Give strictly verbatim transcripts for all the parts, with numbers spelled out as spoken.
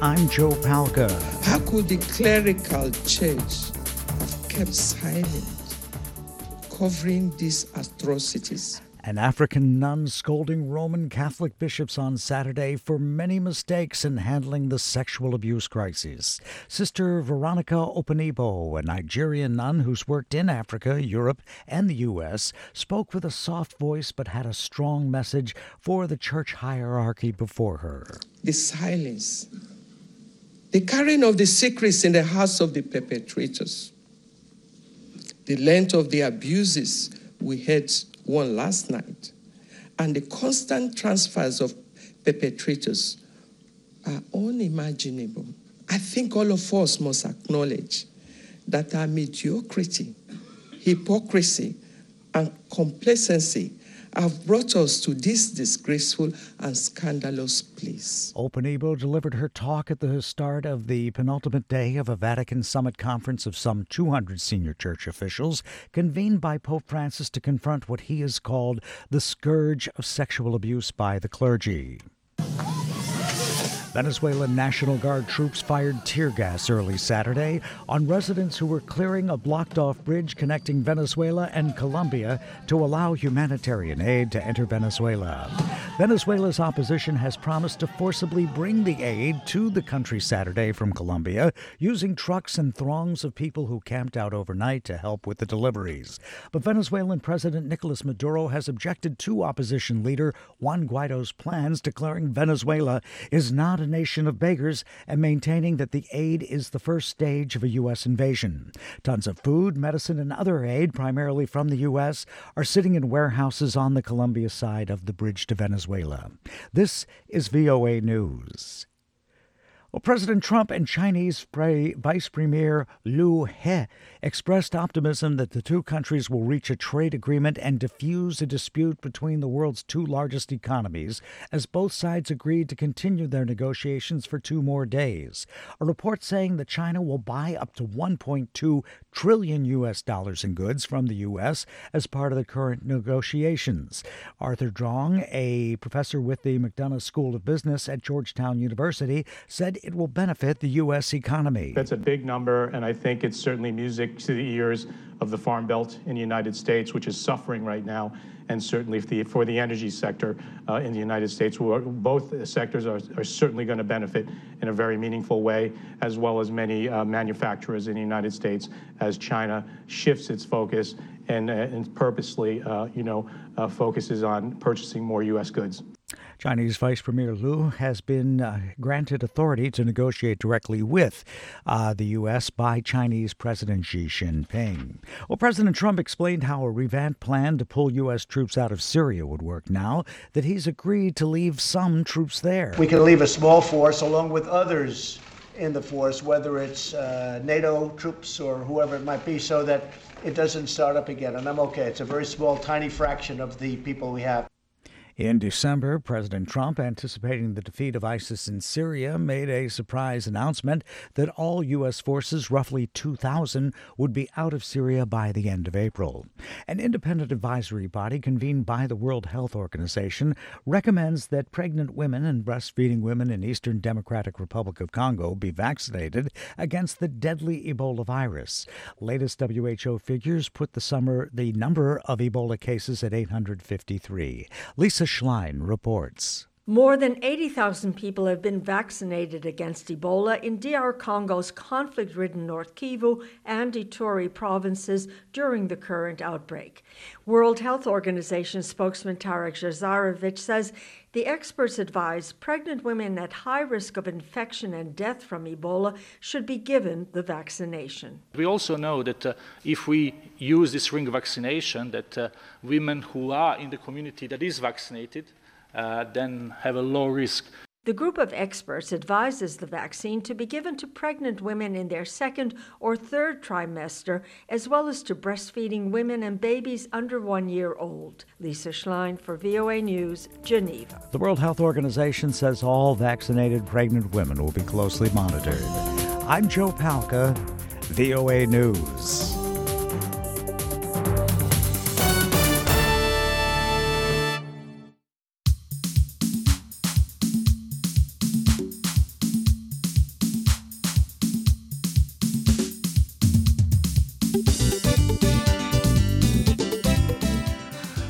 I'm Joe Palca. How could the clerical church have kept silent, covering these atrocities? An African nun scolding Roman Catholic bishops on Saturday for many mistakes in handling the sexual abuse crisis. Sister Veronica Openibo, a Nigerian nun who's worked in Africa, Europe, and the U S, spoke with a soft voice but had a strong message for the church hierarchy before her. The silence, the carrying of the secrets in the hearts of the perpetrators, the length of the abuses we heard one last night, and the constant transfers of perpetrators are unimaginable. I think all of us must acknowledge that our mediocrity, hypocrisy, and complacency have brought us to this disgraceful and scandalous place. Openibo delivered her talk at the start of the penultimate day of a Vatican Summit conference of some two hundred senior church officials convened by Pope Francis to confront what he has called the scourge of sexual abuse by the clergy. Venezuelan National Guard troops fired tear gas early Saturday on residents who were clearing a blocked-off bridge connecting Venezuela and Colombia to allow humanitarian aid to enter Venezuela. Venezuela's opposition has promised to forcibly bring the aid to the country Saturday from Colombia, using trucks and throngs of people who camped out overnight to help with the deliveries. But Venezuelan President Nicolas Maduro has objected to opposition leader Juan Guaido's plans, declaring Venezuela is not a nation of beggars and maintaining that the aid is the first stage of a U S invasion. Tons of food, medicine, and other aid, primarily from the U S, are sitting in warehouses on the Colombia side of the bridge to Venezuela. This is V O A News. Well, President Trump and Chinese Vice Premier Liu He expressed optimism that the two countries will reach a trade agreement and defuse a dispute between the world's two largest economies, as both sides agreed to continue their negotiations for two more days. A report saying that China will buy up to one point two trillion U S dollars in goods from the U S as part of the current negotiations. Arthur Zhong, a professor with the McDonough School of Business at Georgetown University, said it will benefit the U S economy. That's a big number, and I think it's certainly music to the ears of the Farm Belt in the United States, which is suffering right now, and certainly for the, for the energy sector uh, in the United States. Both sectors are, are certainly going to benefit in a very meaningful way, as well as many uh, manufacturers in the United States as China shifts its focus and, uh, and purposely, uh, you know, uh, focuses on purchasing more U S goods. Chinese Vice Premier Liu has been uh, granted authority to negotiate directly with uh, the U S by Chinese President Xi Jinping. Well, President Trump explained how a revamped plan to pull U S troops out of Syria would work now that he's agreed to leave some troops there. We can leave a small force along with others in the force, whether it's uh, NATO troops or whoever it might be, so that it doesn't start up again. And I'm okay. It's a very small, tiny fraction of the people we have. In December, President Trump, anticipating the defeat of ISIS in Syria, made a surprise announcement that all U S forces, roughly two thousand, would be out of Syria by the end of April. An independent advisory body convened by the World Health Organization recommends that pregnant women and breastfeeding women in Eastern Democratic Republic of Congo be vaccinated against the deadly Ebola virus. Latest W H O figures put the summer the number of Ebola cases at eight hundred fifty-three. Lisa Schlein reports. More than eighty thousand people have been vaccinated against Ebola in D R Congo's conflict-ridden North Kivu and Ituri provinces during the current outbreak. World Health Organization spokesman Tarek Jazarevic says the experts advise pregnant women at high risk of infection and death from Ebola should be given the vaccination. We also know that uh, if we use this ring vaccination, that uh, women who are in the community that is vaccinated Uh, then have a low risk. The group of experts advises the vaccine to be given to pregnant women in their second or third trimester, as well as to breastfeeding women and babies under one year old. Lisa Schlein for V O A News, Geneva. The World Health Organization says all vaccinated pregnant women will be closely monitored. I'm Joe Palca, V O A News.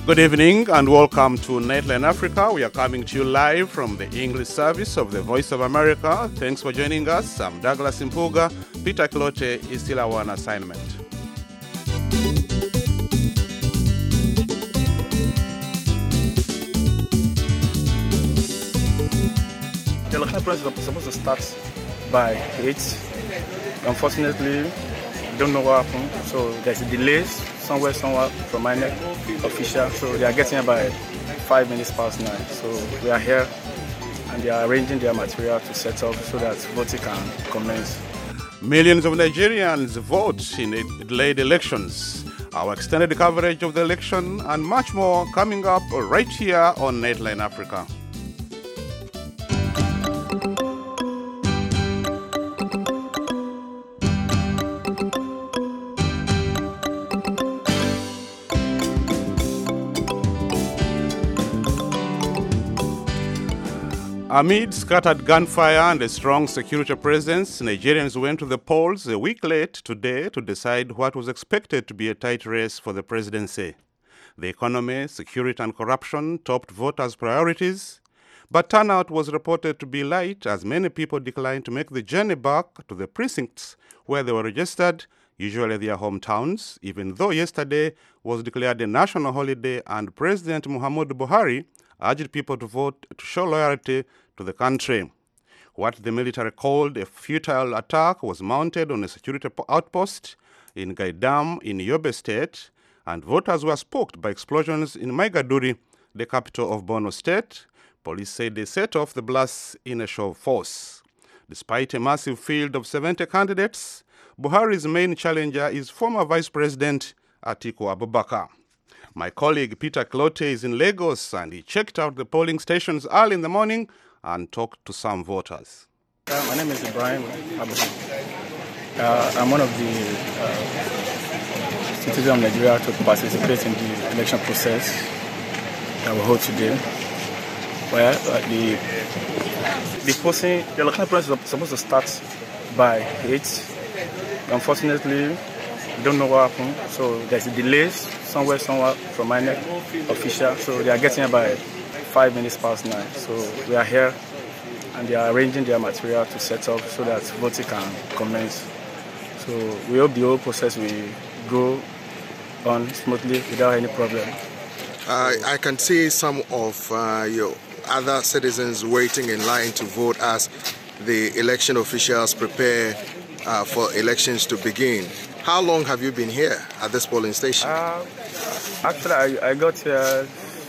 Good evening and welcome to Nightline Africa. We are coming to you live from the English service of the Voice of America. Thanks for joining us. I'm Douglas Impuga. Peter Clote is still our on assignment. The local process is supposed to start by eight. Unfortunately, we don't know what happened. So there's a delay somewhere, somewhere from I N E C official. So they are getting here by five minutes past nine. So we are here and they are arranging their material to set up so that voting can commence. Millions of Nigerians vote in delayed elections. Our extended coverage of the election and much more coming up right here on Nightline Africa. Amid scattered gunfire and a strong security presence, Nigerians went to the polls a week late today to decide what was expected to be a tight race for the presidency. The economy, security and corruption topped voters' priorities, but turnout was reported to be light as many people declined to make the journey back to the precincts where they were registered, usually their hometowns, even though yesterday was declared a national holiday and President Muhammadu Buhari urged people to vote to show loyalty to the country. What the military called a futile attack was mounted on a security outpost in Gaidam in Yobe State, and voters were spooked by explosions in Maiduguri, the capital of Borno State. Police said they set off the blasts in a show of force. Despite a massive field of seventy candidates, Buhari's main challenger is former Vice President Atiku Abubakar. My colleague Peter Clote is in Lagos and he checked out the polling stations early in the morning and talked to some voters. Uh, my name is Ibrahim Abubakar. Uh, I'm one of the uh, citizens of Nigeria to participate in the election process that we hold today. Well, uh, the the posting, the election process is supposed to start by eight. Unfortunately, we don't know what happened. So there's a delay somewhere, somewhere from I N E C official. So they are getting here by five minutes past nine. So we are here and they are arranging their material to set up so that voting can commence. So we hope the whole process will go on smoothly without any problem. Uh, I can see some of uh, your other citizens waiting in line to vote as the election officials prepare uh, for elections to begin. How long have you been here at this polling station? Uh, actually, I, I got here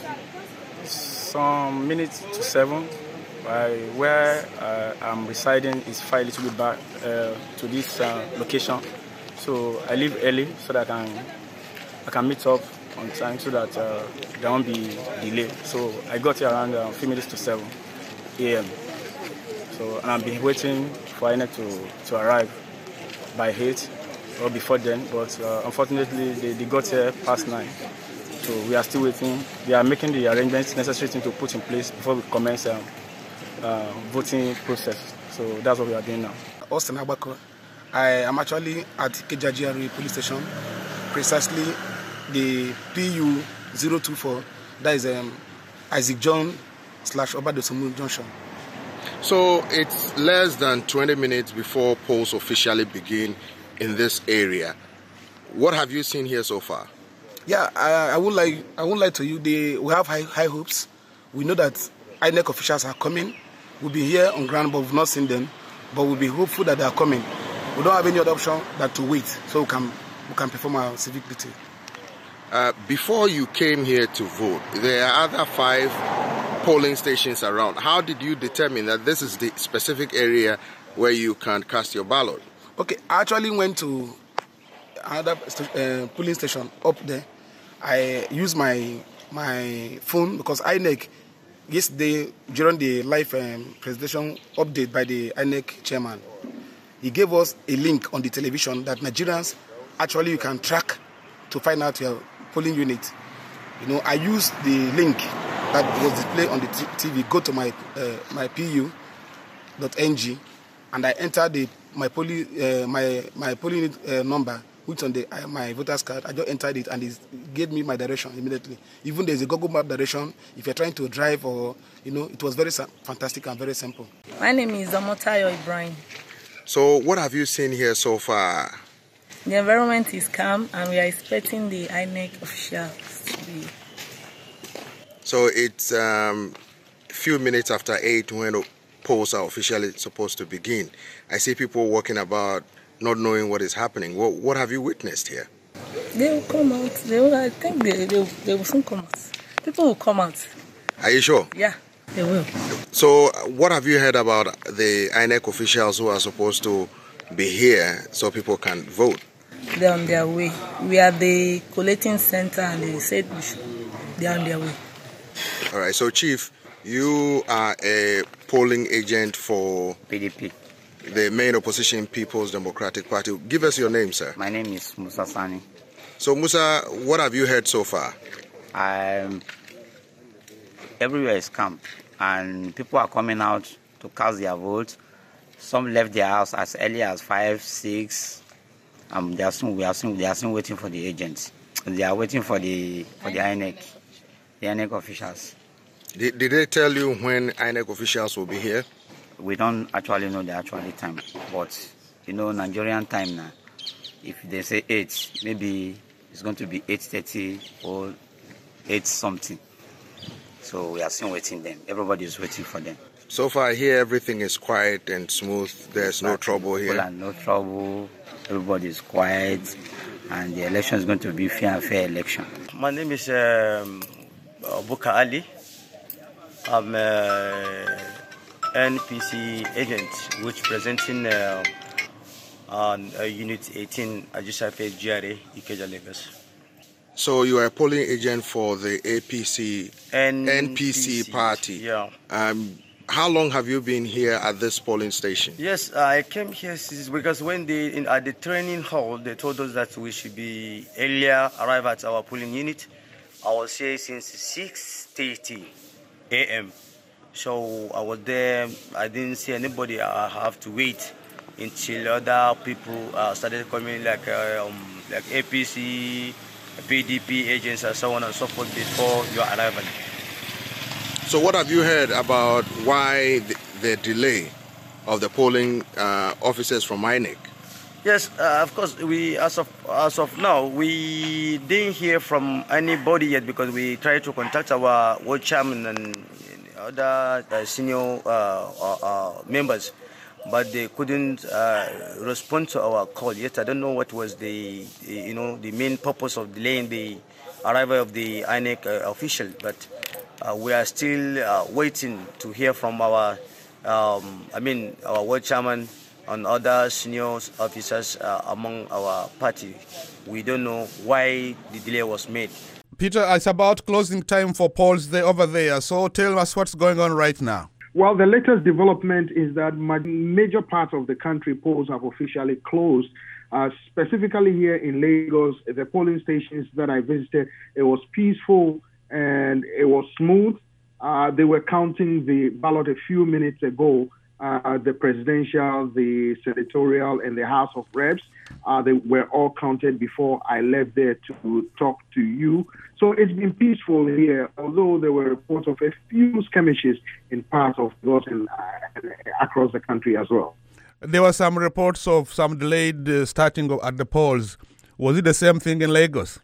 some minutes to seven. I, where uh, I'm residing is far a little bit back uh, to this uh, location. So I leave early so that I can, I can meet up on time so that uh, there won't be delay. So I got here around uh, a few minutes to seven a m So and I've been waiting for I N E C to, to arrive by eight or before then, but uh, unfortunately they, they got here past nine. So we are still waiting. They are making the arrangements necessary to put in place before we commence um, uh, voting process. So that's what we are doing now. Austin Abako. I am actually at Kejajiari police station, precisely the P U zero two four. That is um, Isaac John slash Obadosumu Junction. So it's less than twenty minutes before polls officially begin in this area. What have you seen here so far? Yeah, I, I would like I would like to you. They, we have high, high hopes. We know that I N E C officials are coming. We'll be here on ground, but we've not seen them. But we'll be hopeful that they are coming. We don't have any other option than to wait, so we can we can perform our civic duty. Uh, before you came here to vote, there are other five polling stations around. How did you determine that this is the specific area where you can cast your ballot? Okay, I actually went to another uh, polling station up there. I used my my phone because I N E C, yesterday during the live um, presentation update by the I N E C chairman, he gave us a link on the television that Nigerians actually you can track to find out your polling unit. You know, I used the link that was displayed on the T V. Go to my uh, my P U dot N G and I entered the my polling uh, my my polling unit uh, number which on the uh, my voter's card. I just entered it and it gave me my direction immediately. Even there's a Google Map direction if you're trying to drive or, you know, it was very fantastic and very simple. My name is Amotayo Ibrahim. So what have you seen here so far? The environment is calm and we are expecting the I N E C officials to be. So it's a um, few minutes after eight when the polls are officially supposed to begin. I see people walking about not knowing what is happening. What, what have you witnessed here? They will come out. They will, I think they, they, they will soon come out. People will come out. Are you sure? Yeah, they will. So what have you heard about the I N E C officials who are supposed to be here so people can vote? They're on their way. We are the collating center and they said we should. They're on their way. All right, so Chief, you are a polling agent for P D P, the main opposition People's Democratic Party. Give us your name, sir. My name is Musa Sani. So, Musa, what have you heard so far? Um, everywhere is calm, and people are coming out to cast their vote. Some left their house as early as five, six. Um, they are soon, we are soon, they are soon waiting for the agents. They are waiting for the for the I N E C, the I N E C officials. Did, did they tell you when I N E C officials will be here? We don't actually know the actual time, but you know Nigerian time now. If they say eight, maybe it's going to be eight thirty or eight something. So we are still waiting them. Everybody is waiting for them. So far here, everything is quiet and smooth. There's no trouble here. Well, no trouble. Everybody is quiet, and the election is going to be fair and fair election. My name is um, Buka Ali. I'm a N P C agent, which presenting uh, on uh, Unit eighteen, Ajisafe G R A, Ikeja, Lagos. So you are a polling agent for the A P C, N P C, N P C party. Yeah. Um, how long have you been here at this polling station? Yes, I came here because when they in, at the training hall, they told us that we should be earlier arrive at our polling unit. I was here since six thirty a m So I was there. I didn't see anybody. I have to wait until other people uh, started coming, like uh, um, like A P C, P D P agents, and so on and so forth before your arrival. So what have you heard about why the, the delay of the polling uh, officers from I N E C? Yes, uh, of course. We as of as of now, we didn't hear from anybody yet because we tried to contact our ward chairman and other uh, senior uh, uh, uh, members, but they couldn't uh, respond to our call yet. I don't know what was the, the you know the main purpose of delaying the arrival of the I N E C uh, official, but uh, we are still uh, waiting to hear from our um, I mean our ward chairman and other senior officers uh, among our party. We don't know why the delay was made. Peter, it's about closing time for polls there over there. So tell us what's going on right now. Well, the latest development is that major parts of the country polls have officially closed. Uh, specifically here in Lagos, the polling stations that I visited, it was peaceful and it was smooth. Uh, they were counting the ballot a few minutes ago. Uh, the presidential, the senatorial, and the House of Reps. Uh, they were all counted before I left there to talk to you. So it's been peaceful here, although there were reports of a few skirmishes in parts of Lagos and uh, across the country as well. There were some reports of some delayed uh, starting at the polls. Was it the same thing in Lagos?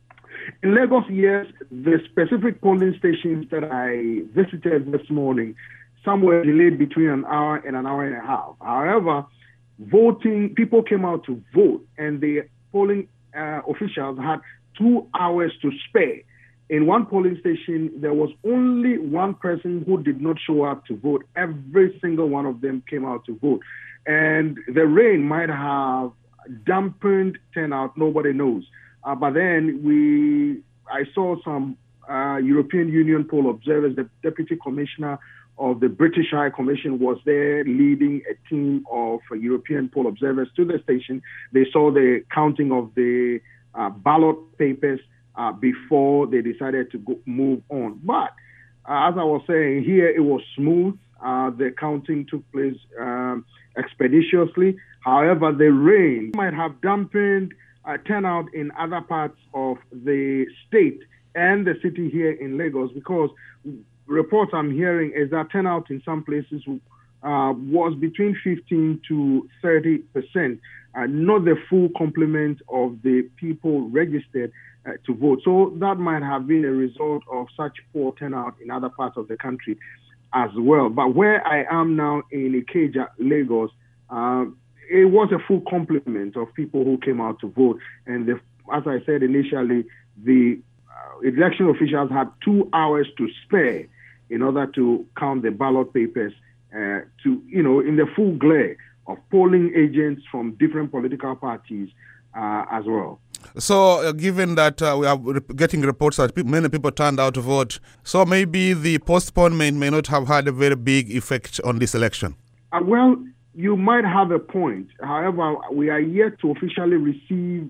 In Lagos, yes. The specific polling stations that I visited this morning, some were delayed between an hour and an hour and a half. However, voting, people came out to vote, and the polling uh, officials had two hours to spare. In one polling station, there was only one person who did not show up to vote. Every single one of them came out to vote. And the rain might have dampened turnout, nobody knows. Uh, but then we, I saw some uh, European Union poll observers, the Deputy Commissioner of the British High Commission was there leading a team of uh, European poll observers to the station. They saw the counting of the uh, ballot papers uh, before they decided to go, move on. But uh, as I was saying, here it was smooth. Uh, the counting took place um, expeditiously. However, the rain might have dampened uh, turnout in other parts of the state and the city here in Lagos, because reports I'm hearing is that turnout in some places uh, was between fifteen to thirty percent, uh, not the full complement of the people registered uh, to vote. So that might have been a result of such poor turnout in other parts of the country as well. But where I am now in Ikeja, Lagos, uh, it was a full complement of people who came out to vote. And the, as I said initially, the uh, election officials had two hours to spare in order to count the ballot papers uh, to, you know, in the full glare of polling agents from different political parties uh, as well. So, uh, given that uh, we are getting reports that pe- many people turned out to vote, so maybe the postponement may not have had a very big effect on this election? Uh, well, you might have a point. However, we are yet to officially receive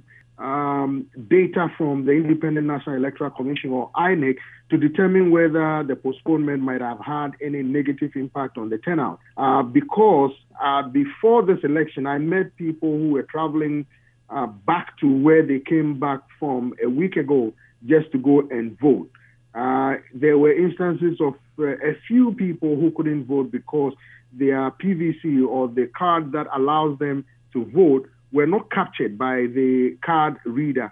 um, data from the Independent National Electoral Commission, or I N E C, to determine whether the postponement might have had any negative impact on the turnout. Uh, because uh, before this election, I met people who were traveling Uh, back to where they came back from a week ago just to go and vote. Uh, there were instances of uh, a few people who couldn't vote because their P V C, or the card that allows them to vote, were not captured by the card reader,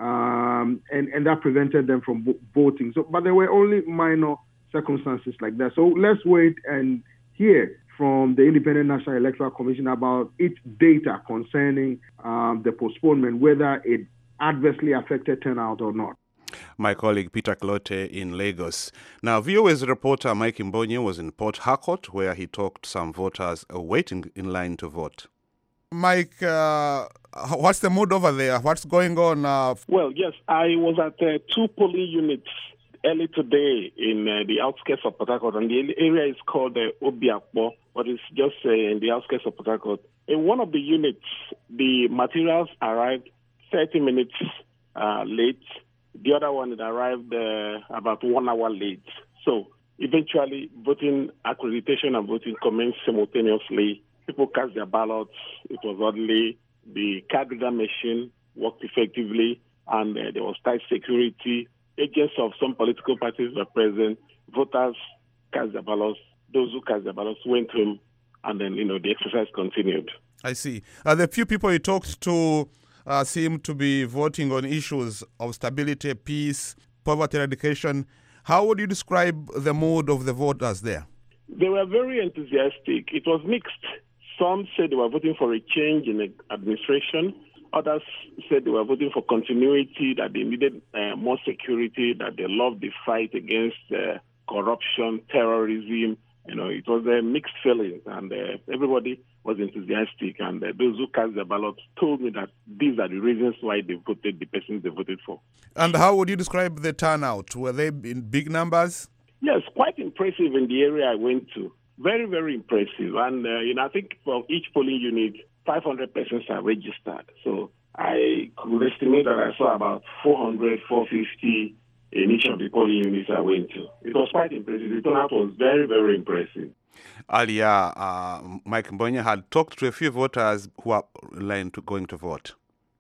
um, and, and that prevented them from vo- voting. So, but there were only minor circumstances like that. So let's wait and hear from the Independent National Electoral Commission about its data concerning um, the postponement, whether it adversely affected turnout or not. My colleague Peter Clote in Lagos. Now, V O A's reporter Mike Mbonye was in Port Harcourt, where he talked to some voters waiting in line to vote. Mike, uh, what's the mood over there? What's going on? Uh... Well, yes, I was at uh, two polling units early today in uh, the outskirts of Port Harcourt, and the area is called uh, Obiakpo, but it's just uh, in the outskirts of Port Harcourt. In one of the units, the materials arrived thirty minutes uh, late. The other one it arrived uh, about one hour late. So eventually, voting accreditation and voting commenced simultaneously. People cast their ballots. It was orderly. The card reader machine worked effectively, and uh, there was tight security. Agents of some political parties were present. Voters cast their ballots. Those who cast their ballots went home, and then, you know, the exercise continued. I see. Uh, the few people you talked to uh, seem to be voting on issues of stability, peace, poverty eradication. How would you describe the mood of the voters there? They were very enthusiastic. It was mixed. Some said they were voting for a change in the administration. Others said they were voting for continuity, that they needed uh, more security, that they loved the fight against uh, corruption, terrorism. You know, it was a mixed feeling, and uh, everybody was enthusiastic. And uh, those who cast their ballots told me that these are the reasons why they voted the person they voted for. And how would you describe the turnout? Were they in big numbers? Yes, quite impressive in the area I went to. Very, very impressive. And, uh, you know, I think for each polling unit, five hundred persons are registered. So I could estimate that I saw about four hundred, four fifty in each of the polling units I went to. It was quite impressive. The turnout was very, very impressive. Earlier, uh, Mike Mbonye had talked to a few voters who are in line to going to vote.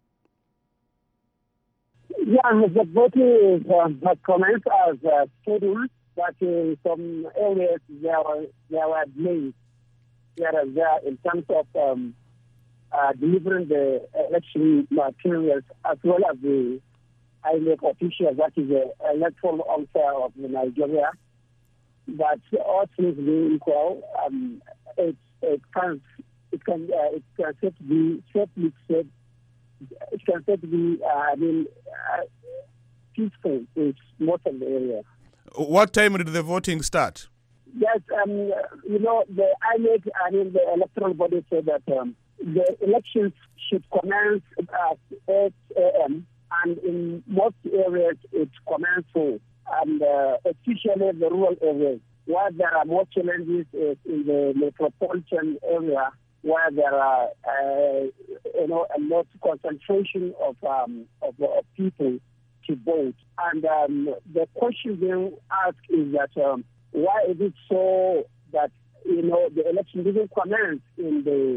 Yeah, the voting um, has commenced as uh, scheduled, but in some areas there were, there were delays here and there in terms of um, uh, delivering the election materials, as well as the I N E C officials, that is the electoral officer of Nigeria. But all things being equal, um, it, it can it can uh, it can set to be safely said. It can set to be uh, I mean uh, peaceful in most of the area. What time did the voting start? Yes, um, you know, the I N E C, I mean, the electoral body said that um, the elections should commence at eight a.m. and in most areas it commences, and uh, especially the rural areas, where there are more challenges is in the metropolitan area, where there are, uh, you know, a lot concentration of um, of, of people to vote. And um, the question being asked is that um, why is it so that, you know, the election didn't commence in the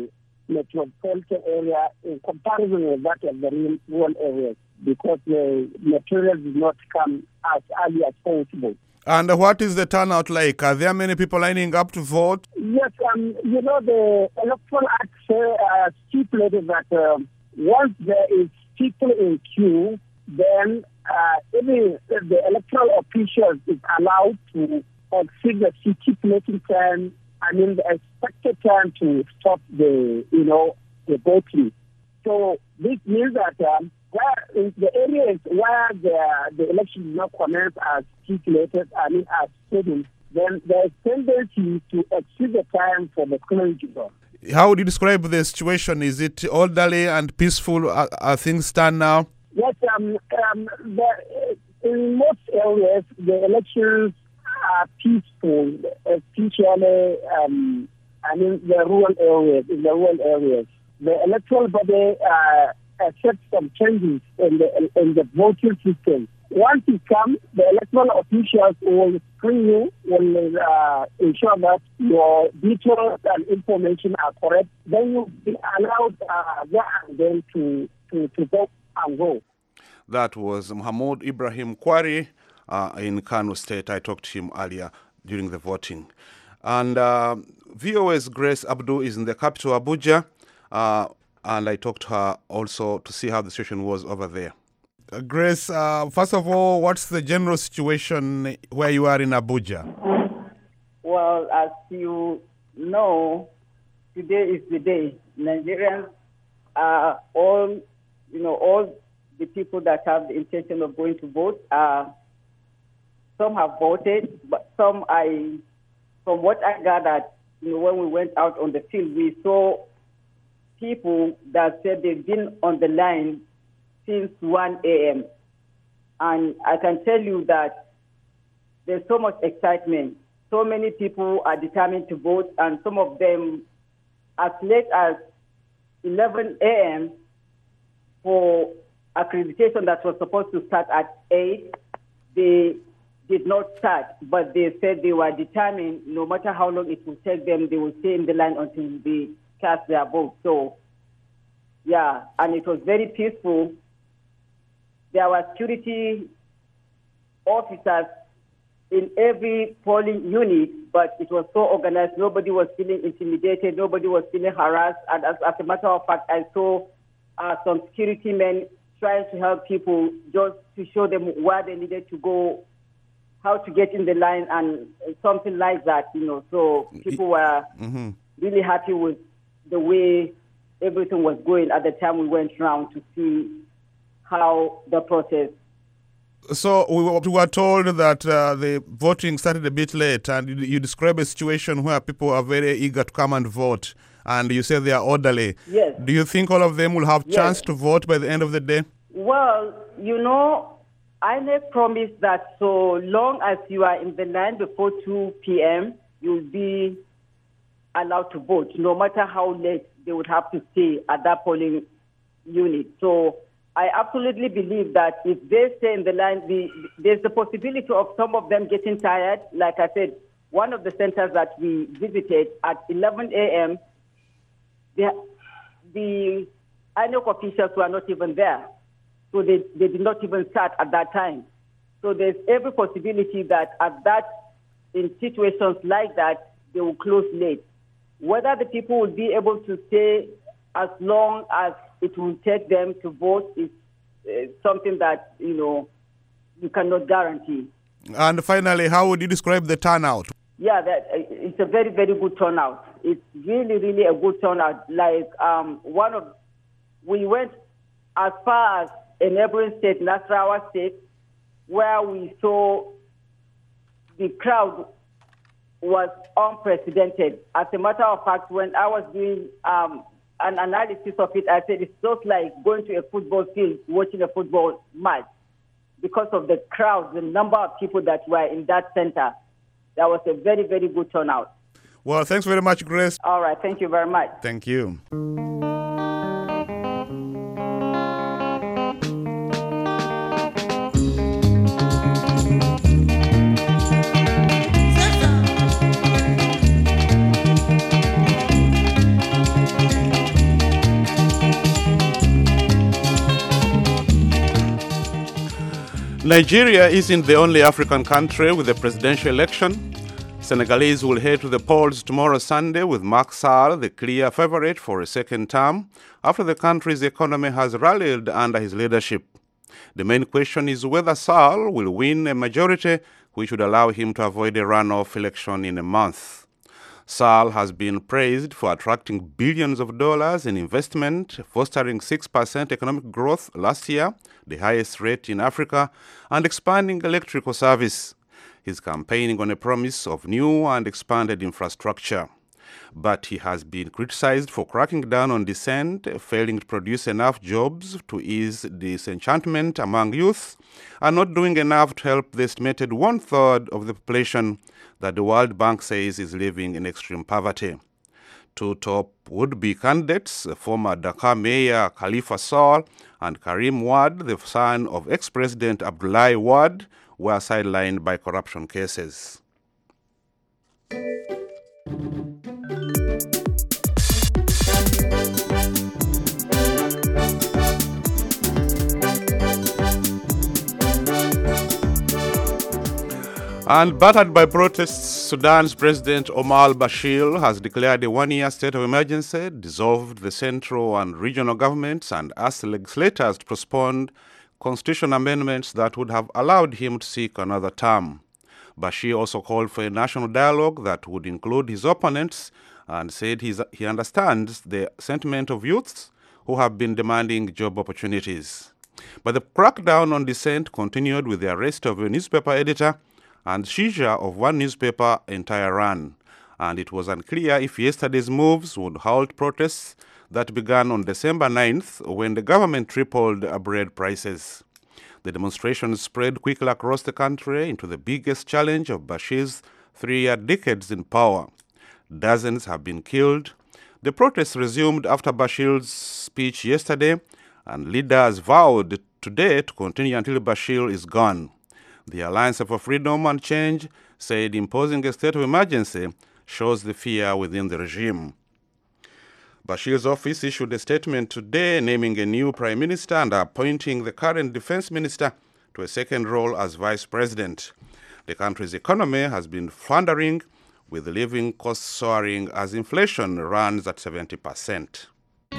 metropolitan area in comparison with that of the rural areas, because the material did not come as early as possible. And what is the turnout like? Are there many people lining up to vote? Yes, um, you know, the Electoral Act uh, stipulated that uh, once there is people in queue, then uh, even the electoral officials is allowed to exceed the stipulated time, I mean the expected time to stop the, you know, the voting. So this means that um, where in the areas where the, the election is not commence as stipulated, I mean as scheduled, then there is tendency to exceed the time for the closure. How would you describe the situation? Is it orderly and peaceful? Are, are things stand now? Yes, um, um, the, in most areas, the elections are peaceful, especially, um, I mean, the rural areas, in the rural areas. The electoral body uh, accepts some changes in the in the voting system. Once it comes, the electoral officials will screen you, will uh, ensure that your details and information are correct. Then you'll be allowed uh, there and then to, to, to vote and go. That was Mahmoud Ibrahim Kwari uh, in Kano State. I talked to him earlier during the voting. And uh, V O A's Grace Abdu is in the capital, Abuja, uh, and I talked to her also to see how the situation was over there. Uh, Grace, uh, first of all, what's the general situation where you are in Abuja? Well, as you know, today is the day. Nigerians are all, you know, all the people that have the intention of going to vote. Uh, some have voted, but some, I, from what I gathered, you know, when we went out on the field, we saw people that said they've been on the line since one a.m. And I can tell you that there's so much excitement. So many people are determined to vote, and some of them as late as eleven a.m. for accreditation that was supposed to start at eight, they did not start, but they said they were determined, no matter how long it will take them, they will stay in the line until they cast their vote. So, yeah, and it was very peaceful. There were security officers in every polling unit, but it was so organized. Nobody was feeling intimidated. Nobody was feeling harassed. And as, as a matter of fact, I saw uh, some security men trying to help people just to show them where they needed to go, how to get in the line, and something like that, you know. So people were mm-hmm. really happy with the way everything was going at the time we went around to see how the process. So we were told that uh, the voting started a bit late, and you, you describe a situation where people are very eager to come and vote, and you say they are orderly. Yes. Do you think all of them will have yes. chance to vote by the end of the day? Well, you know, I N E C promised that so long as you are in the line before two p.m., you'll be allowed to vote, no matter how late they would have to stay at that polling unit. So I absolutely believe that if they stay in the line, the, there's the possibility of some of them getting tired. Like I said, one of the centers that we visited at eleven a.m., the, the I N E C officials were not even there. So they, they did not even start at that time. So there's every possibility that at that, in situations like that, they will close late. Whether the people will be able to stay as long as it will take them to vote is uh, something that, you know, you cannot guarantee. And finally, how would you describe the turnout? Yeah, that, uh, it's a very, very good turnout. It's really, really a good turnout. Like um, one of, we went as far as a neighboring state, Nasarawa State, where we saw the crowd was unprecedented. As a matter of fact, when I was doing um, an analysis of it, I said it's just like going to a football field, watching a football match, because of the crowd, the number of people that were in that center. That was a very, very good turnout. Well, thanks very much, Grace. All right, thank you very much. Thank you. Nigeria isn't the only African country with a presidential election. Senegalese will head to the polls tomorrow Sunday with Macky Sall the clear favorite for a second term after the country's economy has rallied under his leadership. The main question is whether Sall will win a majority which would allow him to avoid a runoff election in a month. Sall has been praised for attracting billions of dollars in investment, fostering six percent economic growth last year, the highest rate in Africa, and expanding electrical service. He's campaigning on a promise of new and expanded infrastructure. But he has been criticized for cracking down on dissent, failing to produce enough jobs to ease disenchantment among youth, and not doing enough to help the estimated one-third of the population that the World Bank says is living in extreme poverty. Two top would-be candidates, former Dakar Mayor Khalifa Sall and Karim Wade, the son of ex-President Abdoulaye Wade, were sidelined by corruption cases. And battered by protests, Sudan's President Omar al-Bashir has declared a one-year state of emergency, dissolved the central and regional governments, and asked legislators to postpone constitutional amendments that would have allowed him to seek another term. Bashir also called for a national dialogue that would include his opponents and said he's, he understands the sentiment of youths who have been demanding job opportunities. But the crackdown on dissent continued with the arrest of a newspaper editor and seizure of one newspaper in Tehran, and it was unclear if yesterday's moves would halt protests that began on December ninth when the government tripled bread prices. The demonstrations spread quickly across the country into the biggest challenge of Bashir's three-year decades in power. Dozens have been killed. The protests resumed after Bashir's speech yesterday, and leaders vowed today to continue until Bashir is gone. The Alliance for Freedom and Change said imposing a state of emergency shows the fear within the regime. Bashir's office issued a statement today naming a new prime minister and appointing the current defense minister to a second role as vice president. The country's economy has been floundering, with living costs soaring as inflation runs at seventy percent.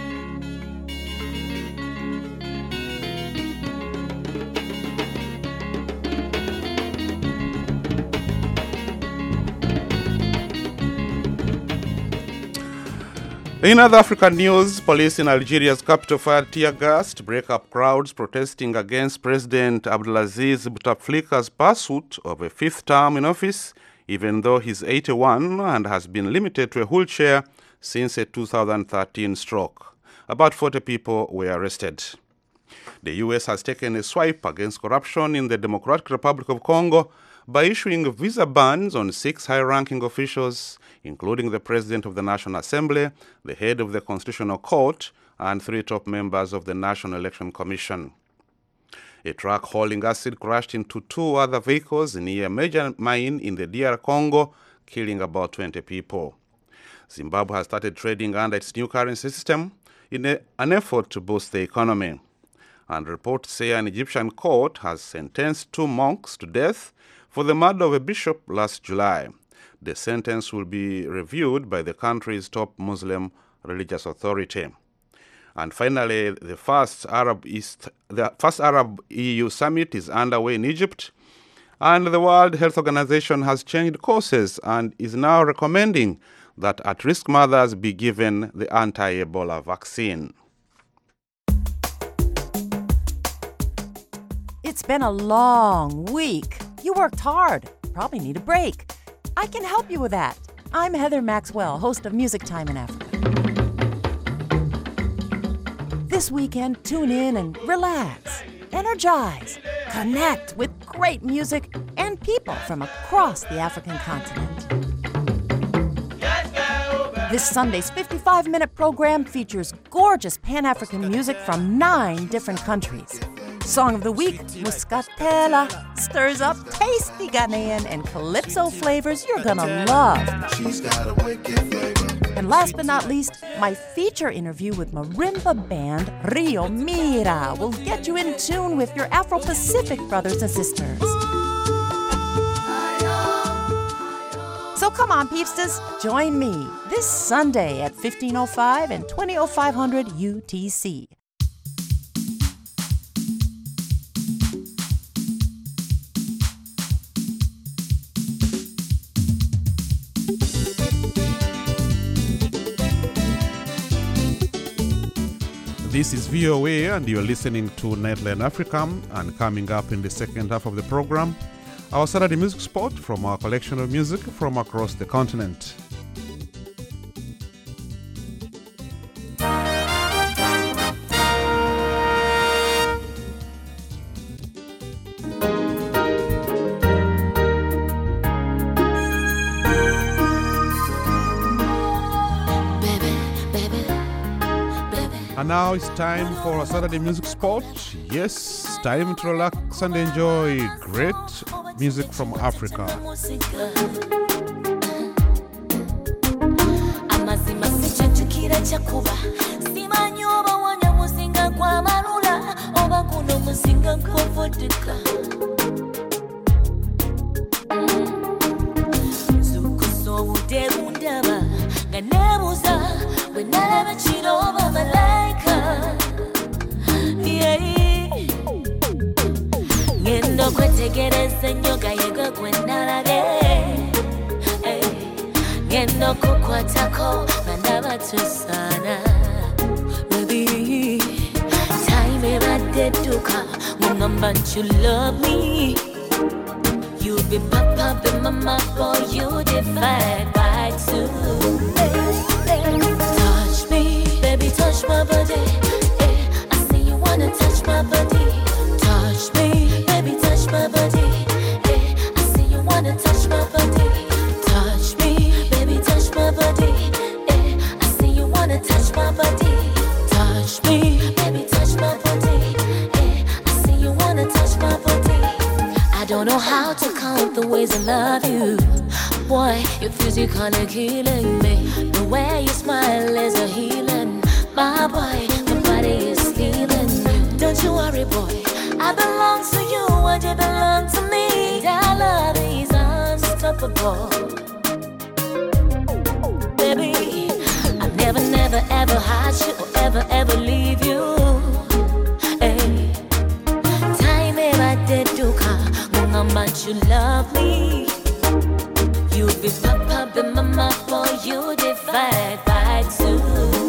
In other African news, police in Algeria's capital fired tear gas to break up crowds protesting against President Abdelaziz Bouteflika's pursuit of a fifth term in office, even though he's eighty-one and has been limited to a wheelchair since a two thousand thirteen stroke. About forty people were arrested. The U S has taken a swipe against corruption in the Democratic Republic of Congo by issuing visa bans on six high-ranking officials, including the President of the National Assembly, the head of the Constitutional Court, and three top members of the National Election Commission. A truck hauling acid crashed into two other vehicles near a major mine in the D R Congo, killing about twenty people. Zimbabwe has started trading under its new currency system in a, an effort to boost the economy. And reports say an Egyptian court has sentenced two monks to death for the murder of a bishop last July. The sentence will be reviewed by the country's top Muslim religious authority. And finally, the first Arab East, the first Arab E U summit is underway in Egypt, and the World Health Organization has changed courses and is now recommending that at-risk mothers be given the anti-Ebola vaccine. It's been a long week. You worked hard. Probably need a break. I can help you with that. I'm Heather Maxwell, host of Music Time in Africa. This weekend, tune in and relax, energize, connect with great music and people from across the African continent. This Sunday's fifty-five minute program features gorgeous Pan-African music from nine different countries. Song of the Week, Muscatella, stirs up tasty Ghanaian and Calypso flavors you're gonna love. She's got a wicked flavor. And last but not least, my feature interview with marimba band Rio Mira will get you in tune with your Afro-Pacific brothers and sisters. So come on, peepsters, join me this Sunday at fifteen oh five and twenty oh five hundred U T C. This is V O A and you're listening to Nightline Africa, and coming up in the second half of the program, our Saturday music spot from our collection of music from across the continent. And now it's time for a Saturday music spot. Yes, time to relax and enjoy great music from Africa. Ngendo kwetegereza nyoga yego kwenarabe ngendo kukwatako bandaba tusana baby time ebadde duka ngamba you love me you be papa be mama boy you divide by two touch me baby touch my body I see you wanna touch my body touch me baby touch my body eh I see you wanna touch my body touch me baby touch my body eh I see you wanna touch my body touch me baby touch my body eh I see you wanna touch my body I don't know how to count the ways I love you boy your physically killing me the way you smile is a healing my boy my body is healing don't you worry boy I belong to you and you belong to me. Our love is unstoppable. Baby, I've never, never, ever had you or ever, ever leave you. Hey. Time ever did do come, how much you love me. You be papa, be mama, boy, you divide by two.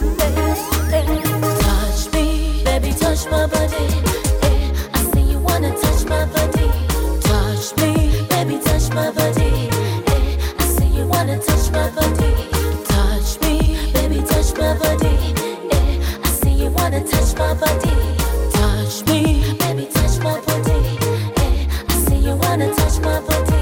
Touch me, baby, touch my body. Wanna touch my body, touch me, baby, touch my body. Eh, I see you wanna touch my body, touch me, baby, touch my body. Eh, I see you wanna touch my body, touch me, baby, touch my body. Eh, I see you wanna touch my body.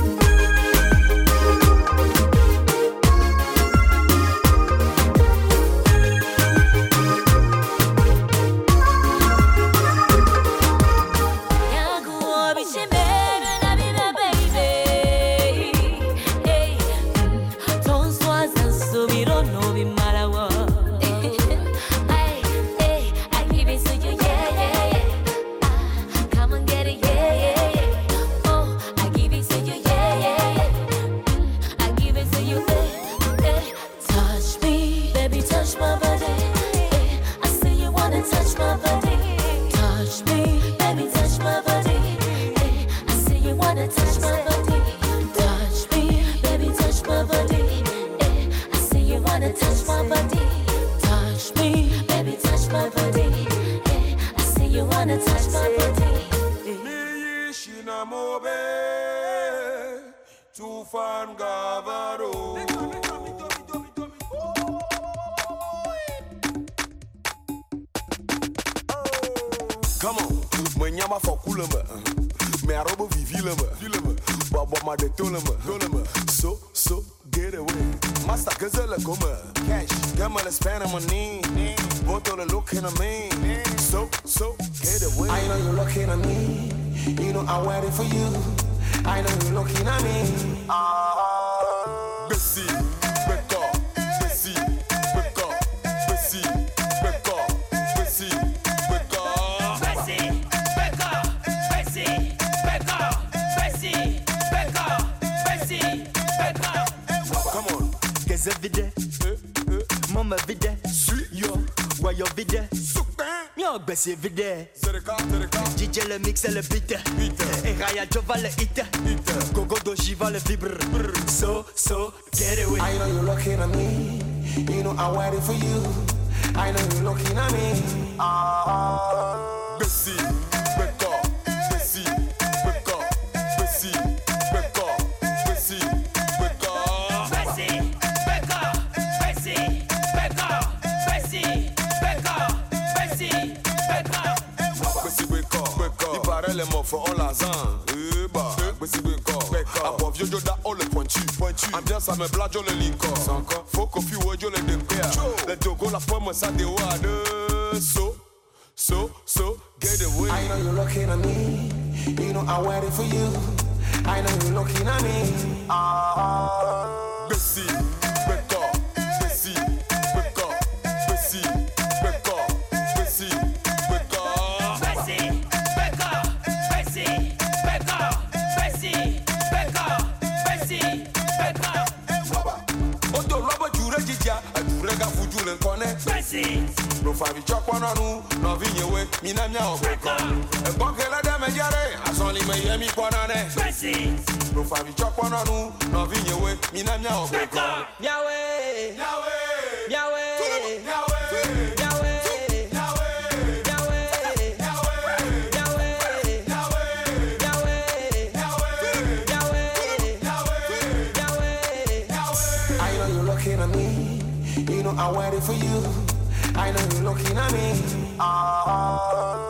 Come on, my nyama for coolema. Me arobo vivilema. Baba ma de tolema. So, so, get away. Master gazelle come. Cash, gamma spend money. Both on the look in a me. So, so, get away. I know you're looking at me. You know I'm waiting for you. I know you're looking at me. Ah, Bessie, better, Bessie, vois yo vide. Yo bessie vide. D J le mix et le beat. Et Raya Jova le hit. Gogo Doji va le vibre. So, so, get away. I know you're looking at me. You know I'm waiting for you. I know you're looking at me. Ah, Bessie, Becca, Bessie, Becca, Bessie, Becca, Bessie, Becca, Bessie, Becca, Bessie, Becca, Bessie, Becca, Bessie, Becca. Bessie, Becca, Becca. Il paraît les mots font en lasagne. Eh bah, Bessie, Becca, Becca. À Bob Jojo da all le pointu, pointu. Ambiance à me blague le liquor. Faut qu'on fie au le découvert. Le dogo la pomme ça de ouade. So, so, so, get away. I know you're looking at me. You know I'm waiting for you. I know you're looking at me. Ah, Bessie, Becca, Bessie, Becca, Bessie, Becca, Bessie, Becca, Bessie, Becca, Bessie, Becca, Bessie, Becca, Bessie, Becca. Oto lobo jure jija, jure ga fuju le kone. Bessie. No favi chokwa na nu, no vinyewe, mina mia obeka. E bonkele de me jare, asonli me yemi kwanane. Bessie. No favi chokwa na nu, no vinyewe, mina mia obeka. Nyawe, Nyawe, Nyawe, Nyawe, Nyawe. I know you're looking at me. You know I'm waiting for you. I know you're looking at me. Ah.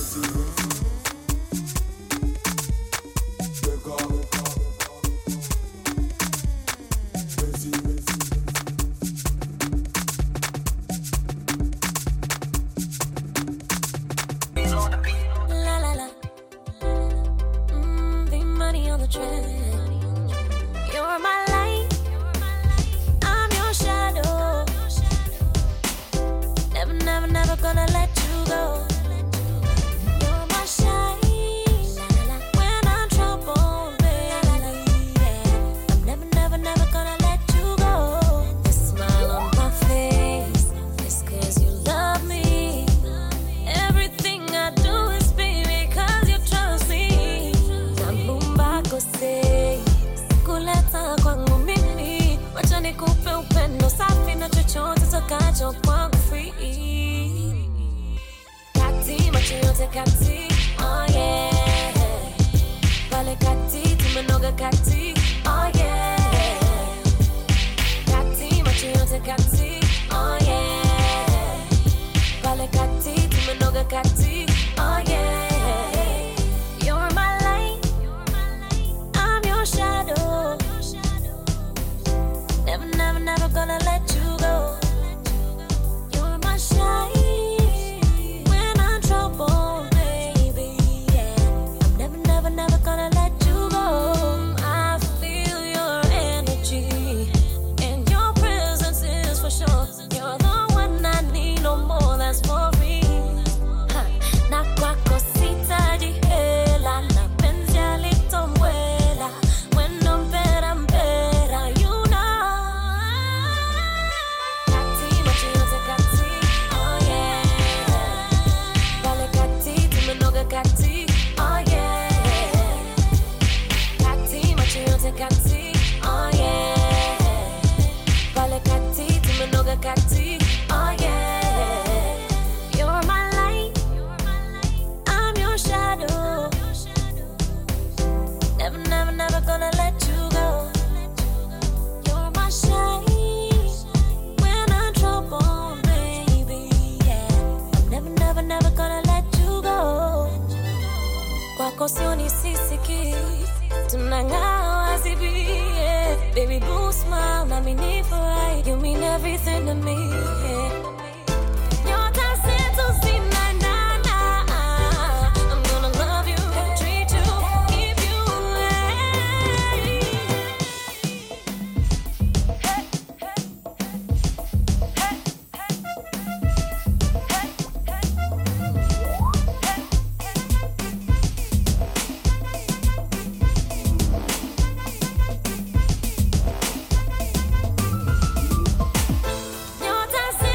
La la la. Mm, the money on the track. You're my light. I'm your shadow. Never, never, never gonna let you go. You're my shine. When I'm troubled, baby. I'm never, never, never gonna let you go. The smile on my face is 'cause you love me. Everything I do is be because you trust me. Nambumba kose kuleta kwangu mimi, wacha nikupe upendo safi na chochote tokacho kwangu free. Kati macho yote kati, oh yeah. Pale kati tumenoga kati, oh yeah. Kati macho yote kati, oh yeah. Pale kati tumenoga kati, oh yeah. You're my light, I'm your shadow. Never, never, never gonna let you go. You're my shine. When I'm troubled, baby, yeah. I'm never, never, never gonna let you go. I feel your energy, and your presence is for sure. You're the one I need, no more, that's for me. Ha, na kwako sitaji hela, na penzi alitomwela. Wendo mpera mpera, you know. Kati macho yote kati, oh yeah. Pale kati tumenoga kati, oh yeah. Kati macho yote kati, oh yeah. Pale kati tumenoga kati, oh yeah. You're my light, I'm your shadow. Never, never, never gonna let you go. You're my shine. When I'm troubled, baby, yeah. I'm never, never, never gonna let you go. Kwako sioni sisiki, tunang'aa wazibi, yeah. Baby boo smile, nami nifurahi. You mean everything to me, yeah. Nyota zetu zinang'aa. I'm gonna love you, treat you, keep you, Nyota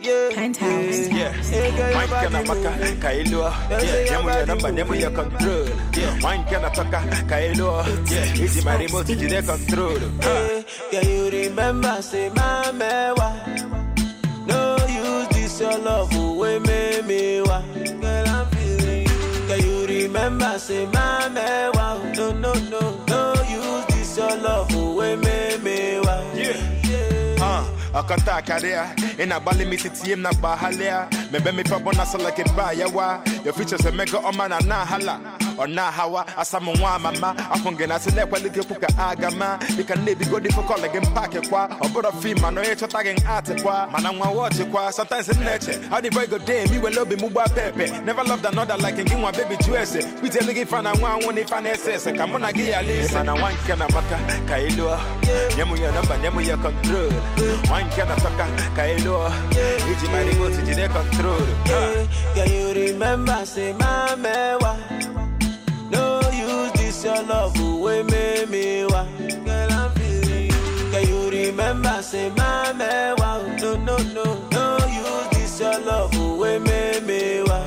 yeah. Penthouse. Yeah. Wine kana maka kailo. Yeah. Nemu ya number, nemu ya control. Yeah. Wine kana toka kailo. Yeah. Easy my remote, you dey control. Hey, can you remember say my mewa? No use this your love away me me wa. Girl I'm feeling you. Can you remember say my mewa? No no no no use this your love away me me wa. Yeah. Uh, I can't talk there. In a bally me city, I'm not bahalia. Maybe me pop on us like a bayawa. Your features a mega on man and na hala. Or na hawa, as some one mama. I can get a select while little puka agama. You can maybe go different calling and pack a qua. Or put a fee man or you're tagging at a qua. Man, I'm watch a qua. Sometimes in nature. How the boy go damn, you will love me muba pepe. Never loved another like and give one baby to us. We tell you fan and one when if an S S. Come on, I get a list. And I want Kanamaka, Kailua. Nemu your number, nemu your control. One can attack Kailo. It's my remote, it's their control. Can you remember, say, my mewa? No use this your love away, me, me, wa. Girl, I'm feeling you. Can you remember, say, my mewa? No, no, no, no use this your love away, me, me, wa.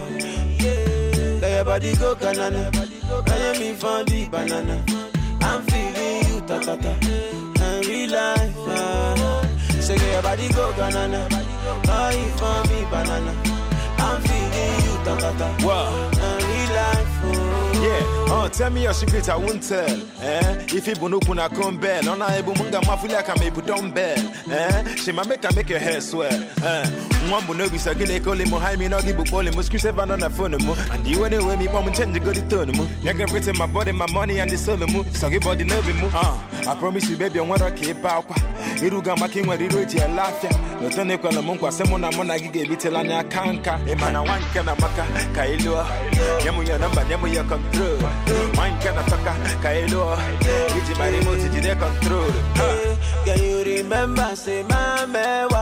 Yeah. Let your body go, banana. Can you me find the banana? I'm feeling you, ta, ta, ta. And real life, ah. Say your body go banana, buy it for me banana. I'm feeling you, ta ta ta. Wow, real life, oh. Yeah, oh, tell me your secret, I won't tell. Eh, if you bunu kuna kumbel, on a ebu munga mafuli can make dumbbell. Eh, she ma make her make your hair swell. Eh, one buno be sagile call him, high me no give up all him, must save on the phone. And you anyway, me mom change the good turn. You can pretend my body, my money, and the soul. So give body no be move. I promise you, baby, I want to keep out. Iruga making when you reach your life. No turn equal among Semona Mona gave it till I can't. Emana one can a maka, Kailo. Yamu your number, Yamu your control. One can a taka, Kailo. It's my remote, it's their control. Can you remember, say, my mewa?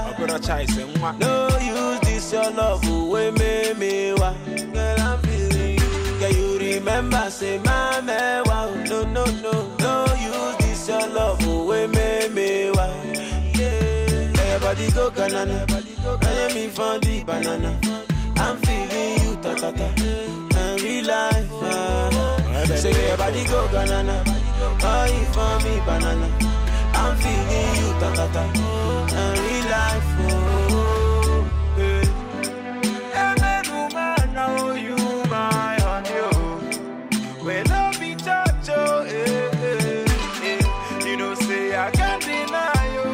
No use this your love away, me, me, wa. Girl, I'm feeling you. Can you remember, say, my mewa? No, no, no, no use this your love away, me, me, wa. Everybody go banana, I me found the banana. I'm feeling you, ta ta ta. And real life, ah. Say everybody go banana, buy it for me banana. I'm feeling you, ta ta ta. And real life, oh. Yeah, man, woman, now you my honey, oh. We love each other, eh, eh, eh. You know, say I can't deny.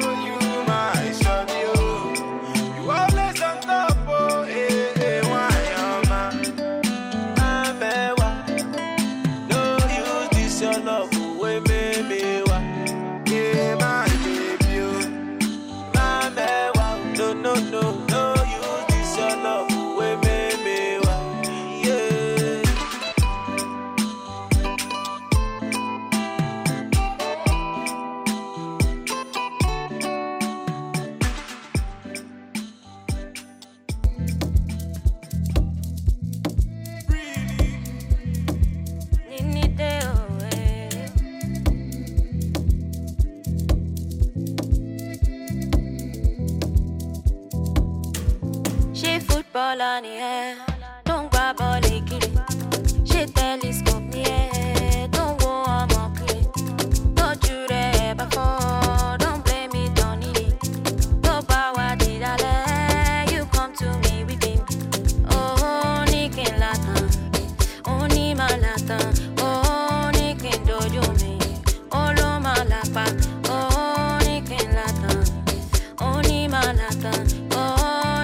Ball on the air, don't grab all the kitty. She telescope me, don't go on my kitty. Don't you there before, don't blame me, don't need it. Go power did I let you come to me with him? Oh, Nikin Latan, oh, Nima Latan, oh, Nikin Dojo me, oh, Loma Lapa, oh, Nikin Latan, oh, Nima Latan, oh.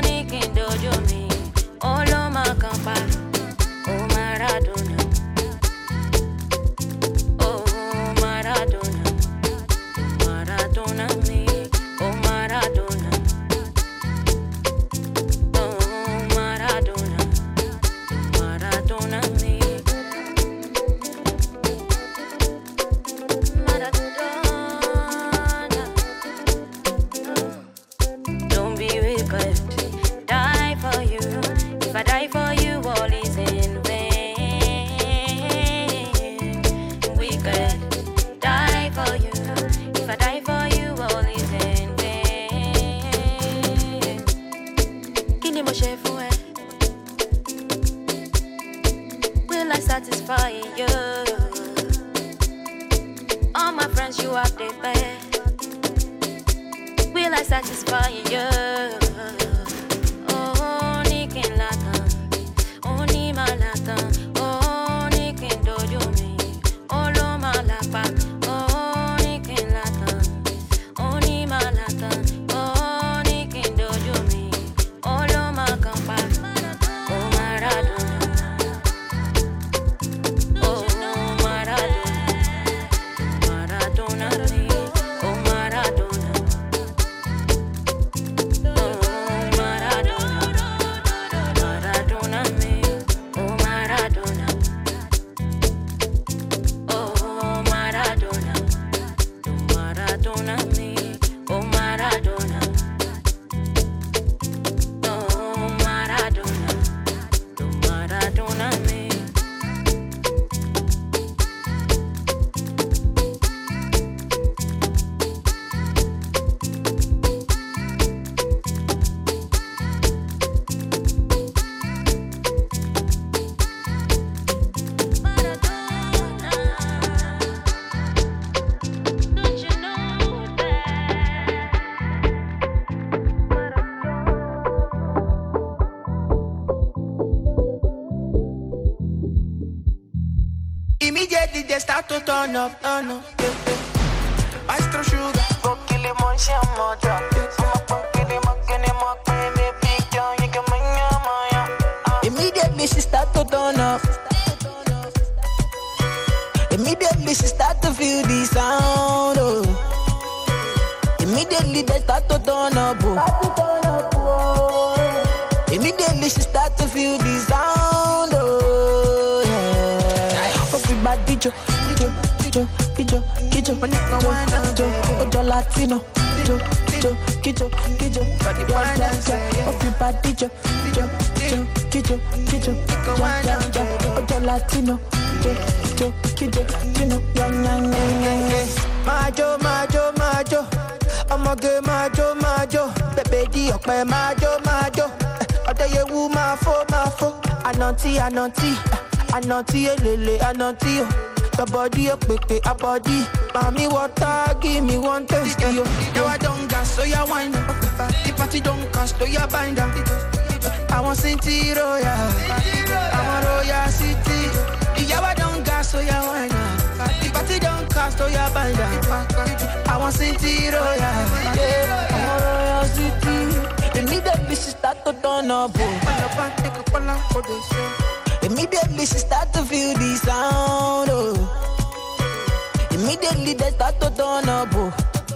Oh Maradona, oh Maradona, Maradona me, oh Maradona, oh Maradona, Maradona me, Maradona. Don't be wicked, die for you. If I die for you, all is in vain. We could die for you. If I die for you, all is in vain. ṣe fún ẹ? Will I satisfy you? All my friends you have they pay. Will I satisfy you? Oh, Nikin Latan, oh, Nima Latan, oh, Nikin Dojo me, oh, Loma Lapa, oh, Nikin Latan, oh, Nima Latan, oh, Nikin Dojo me, oh, Loma Kampa, oh, Maradona, oh, Maradona, Maradona me, oh, Maradona. Immediately they start to turn up, turn up. Yeah, yeah. Maestro Sugar, go kill him on sham moja. Immediately she start to turn up. Immediately she start to feel the sound. Oh. Immediately they start to turn up. Oh. Immediately she start to feel the sound. Oh. Yeah. Everybody jo, jo, jo, jo, jo, jo, jo, Latino, jo, jo, jo, jo, everybody jo, jo, jo, jo, jo, jo, Latino, jo, jo, jo, jo, yang yang yang yang. Majo, majo, majo, ọmọge majo, majo, bẹbẹ di ọpẹ majo, majo, ọdẹyẹ wu máa fo, máa fo, ananti, ananti, ananti elele, ananti o. Your body up, baby, a body. Mommy, water, give me one taste. Yo, yo, I don't gas, so you wind up. The party don't cast, so you bind up. I want City Royal. I want Royal City. Yo, I don't gas, so you wind up. The party don't cast, so you bind up. I want City Royal. Yeah, I want Royal City. Immediately she start to turn up. Immediately she start to feel the sound. Oh. Immediately they start to turn up. Oh.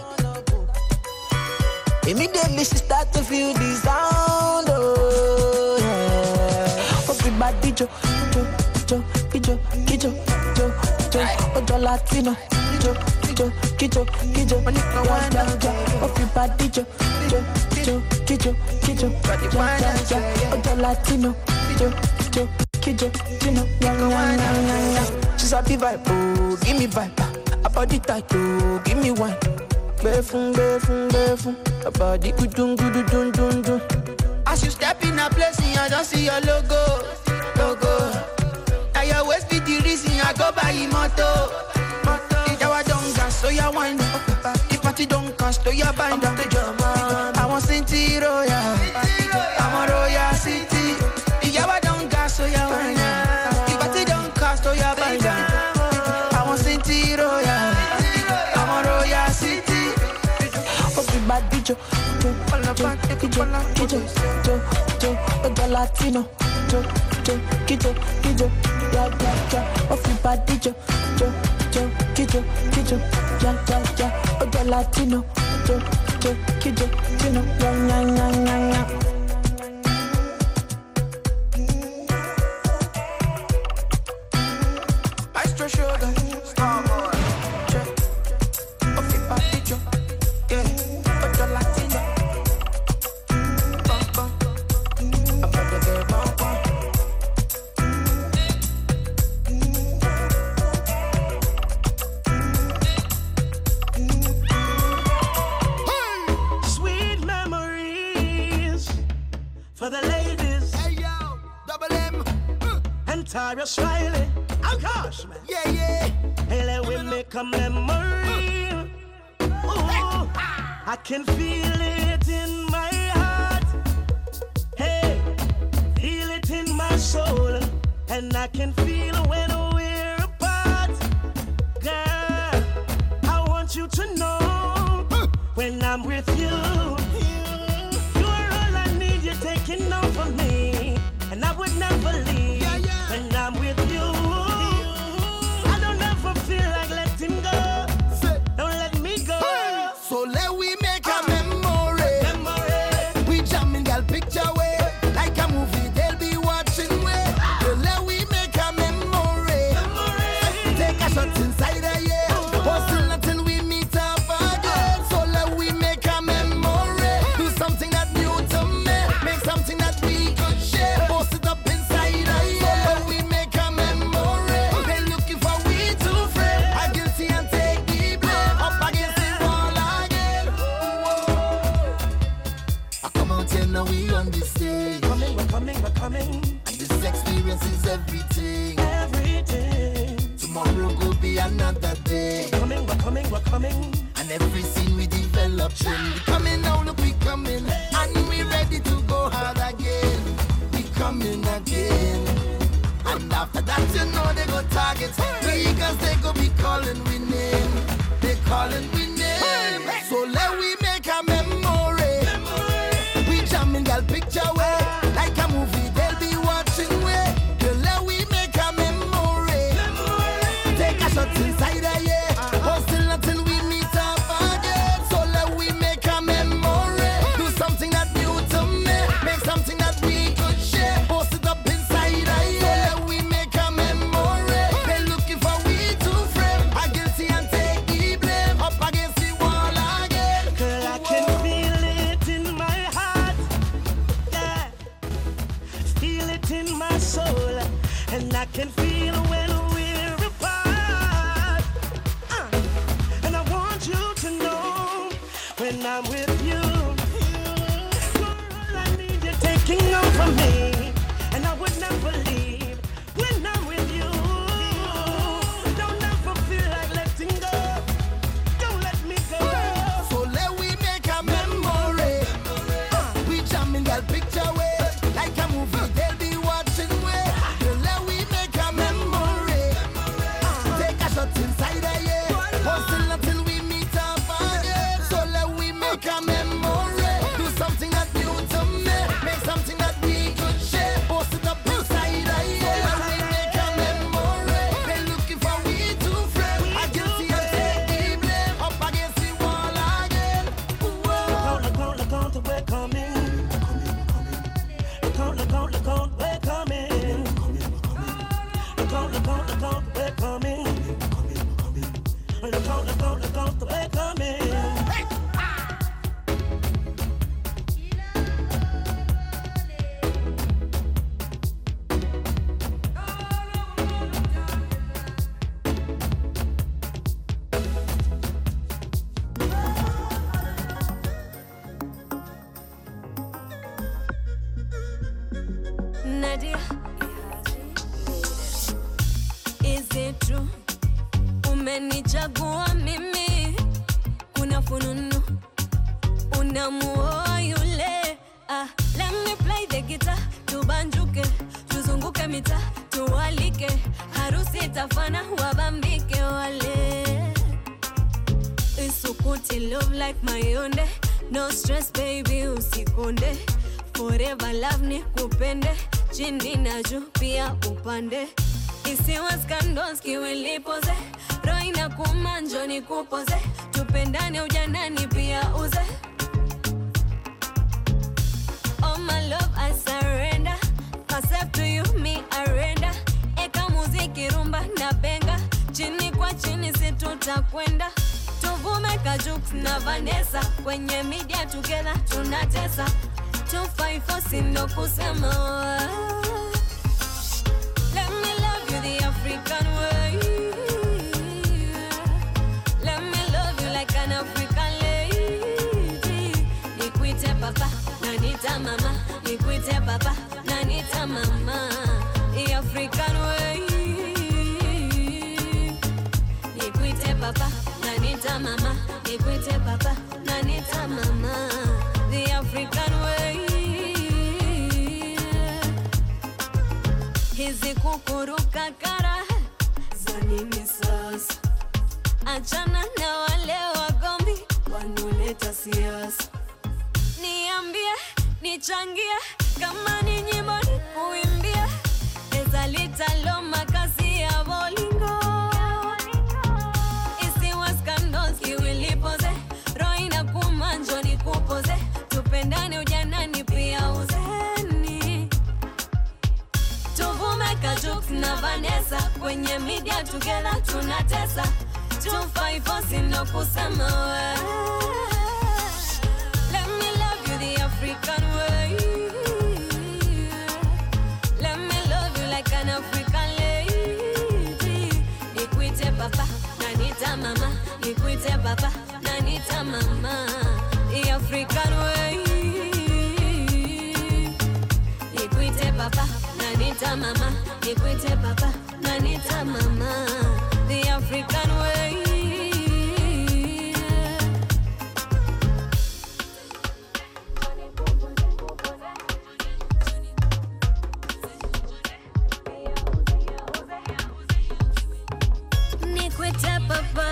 Immediately she start to feel the sound. Oh. Yeah. Everybody jo, jo, jo, jo, jo, jo, jo, jo, Latino, jo, jo, jo, jo, everybody jo, jo, jo, jo, jo, jo, jo, Latino, jo, jo. Kijo, you know, yang yang yang yang yang. She's a vibe, oh, give me vibe. A body tight, oh, give me wine. Befun, befun, befun. A body gudun, gudun, dun, dun, dun. As you step in a place, I don't see your logo, logo. Now your waist be the reason I go buy a moto, moto. If you don't gas, so you wind up. If party don't cast, so you bind up. I want City Royal, I want Royal City. So ya wine, if I don't cast, so ya buy down. I want City Royal, I want Royal City. Everybody jo, jo, jo, jo, jo, jo, jo, jo, Latino, jo, jo, jo, jo, ja, ja, ja. Everybody jo, jo, jo, jo, jo, ja, ja, ja, jo, Latino, jo, jo, jo, jo, yang yang yang yang yang. Sugar, Starboy, check. Okay, party jo, yeah. But the Latino, bum bum. I'm about to get bum bum. Sweet memories. for the ladies. Hey yo, double M. And Tyrus Riley. Oh gosh, man. Yeah, yeah. Hey, let we make a memory. Oh, I can feel it in my heart. Hey, feel it in my soul. And I can feel when we're apart. Girl, I want you to know when I'm with you, you're all I need. You're taking over me, and I would never leave. Yeah, yeah. When I'm with you, I don't ever feel like letting go. Don't let me go. So let we make a memory. Memory. We jamming girl picture way like a movie. They'll be watching way. So let we make a memory. Memory. Take a shot inside a year. Hustle until we meet up again. So let we make a memory. Do something that new to me. Make something that we could share. Post it up inside a year. So let we make a memory. They looking for we two friends. I guilty and take the blame. Up against the wall again. I come out here now we on this stage. Coming, we're coming, we're coming. And this experience is everything. Everything. Tomorrow will be another day. Coming, we're coming, we're coming. And every scene we develop trend. We coming now, look, we coming. And we ready to go hard again. We coming again. And after that, you know they go target. Because they go be calling we name. They calling we name. So let we make a memory. We jamming girl picture way. Like a movie, they'll be watching way. Girl, let we make a memory. Take a shot inside a year. Hustle until we meet up again. So let we make a memory. Do something that new to me. Make something that we could share. Post it up inside a year. So let we make a memory. They looking for we two friends. I guilty and take the blame. Up against the wall again. Girl, I can feel it in my heart. Yeah. Feel it in my soul. And I can feel when we're apart. Uh, And I want you to know when I'm with you, you're all I need. You're taking over me, and I would never leave. When I'm with you, don't ever feel like letting go. Don't let me go. So let we make a memory. We jamming girl picture way. Like a movie, they'll be watching way. So let we make a memory. Take a shot inside a year. Hustle until we meet up again. So let we make a memory. Do something that new to me. Make something that we could share. Post it up inside a year. So let we make a memory. They looking for we two friends. I guilty and take the blame. Up against the wall again. Whoa. Look on, look on, look on, we're coming. Look on, look on, look on, we're coming. Look on, look on, look on, we're coming. Look on, look on, look on, we're coming. Nadia, is it true? Umenichagua mimi, kuna fununu, unamuoa yule. Ah, let me play the guitar, tubanjuke, tuzunguke mita, tuwalike, harusi tafana, wabambike wale. Isukuti love like mayonde, no stress baby usikonde. Forever love ni kupende, chini na juu pia upande. Isiwe scandals kiwilipoze, roho inakuuma njoo nikupoze. Tupendane ujanani pia uze. Oh my love I surrender, myself to you me I render. Eka muziki rumba na benga, chini kwa chini si tutakwenda. Tuvume Kajux na Vanessa, kwenye media together tunatesa. two five four sindo kusema. Let me love you the African way. Let me love you like an African lady. Nikuite papa, nani nanita mama, nikuite papa, nanita mama. The African way. Nikuite papa, nanita mama, nikuite papa, nanita mama. The African way. Hizi kukuruka kara zani misasa. Achana na wale wagombi wanuleta siasa. Niambie, nichangie, kama ni nyimbo ni kuimbia. Eza litalo makazi ya bolingo. Isi waskandos kiwilipoze. Roho na kumanjo ni kupoze. Tupendane ujanani pia uzeni. Tuvume Kajux na Vanessa. Kwenye media together tunatesa. two five four sino kusema we. Let me love you the African way. Let me love you like an African lady. Nikuite papa, nanita mama. Nikuite papa, nanita mama. The African way. Nikuite papa, nanita mama. Nikuite papa, nanita mama. The African way. Nikuite papa,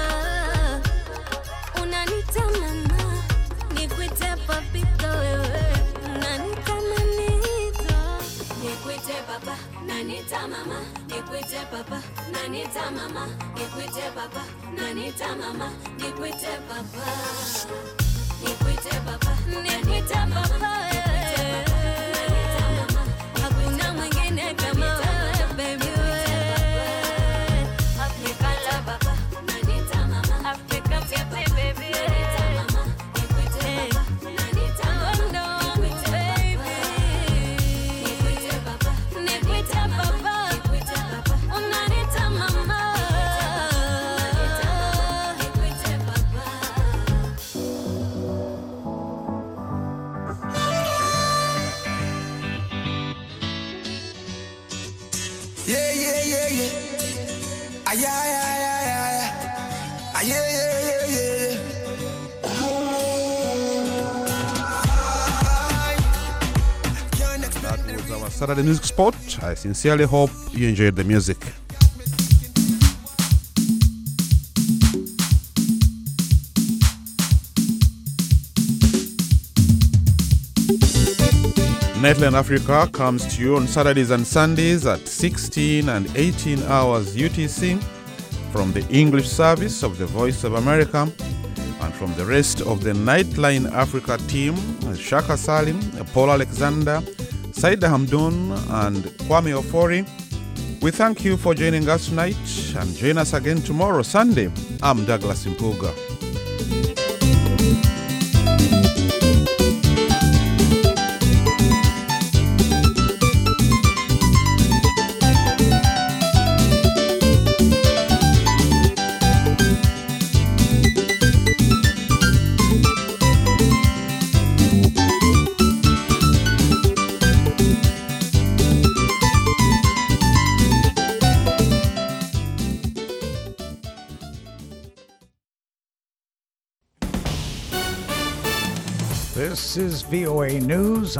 unanita mama. Nikuite papito wewe, unanita manito. Nikuite papa, nanita mama. Nikuite papa, nanita mama. Nikuite papa, nanita mama. Nikuite papa. Nikuite papa, nanita mama. Nanita mama. Hakuna mwingine kama wewe baby wewe. Nikuite papa, nanita mama. Africa baby. Nanita mama. Nikuite papa, nanita mama. Nikuite baby. Nikuite papa, nikuite papa. Nikuite papa, unanita mama. Nanita mama. Nikuite papa. Yeah, yeah, yeah, yeah. Ah, yeah, yeah, yeah, yeah, yeah. Ah, yeah, yeah, yeah, yeah, yeah. That was our Saturday music spot. I sincerely hope you enjoyed the music. Nightline Africa comes to you on Saturdays and Sundays at sixteen and eighteen hours U T C from the English service of the Voice of America and from the rest of the Nightline Africa team, Shaka Salim, Paul Alexander, Saida Hamdun, and Kwame Ofori. We thank you for joining us tonight and join us again tomorrow, Sunday. I'm Douglas Impuga. This is V O A News.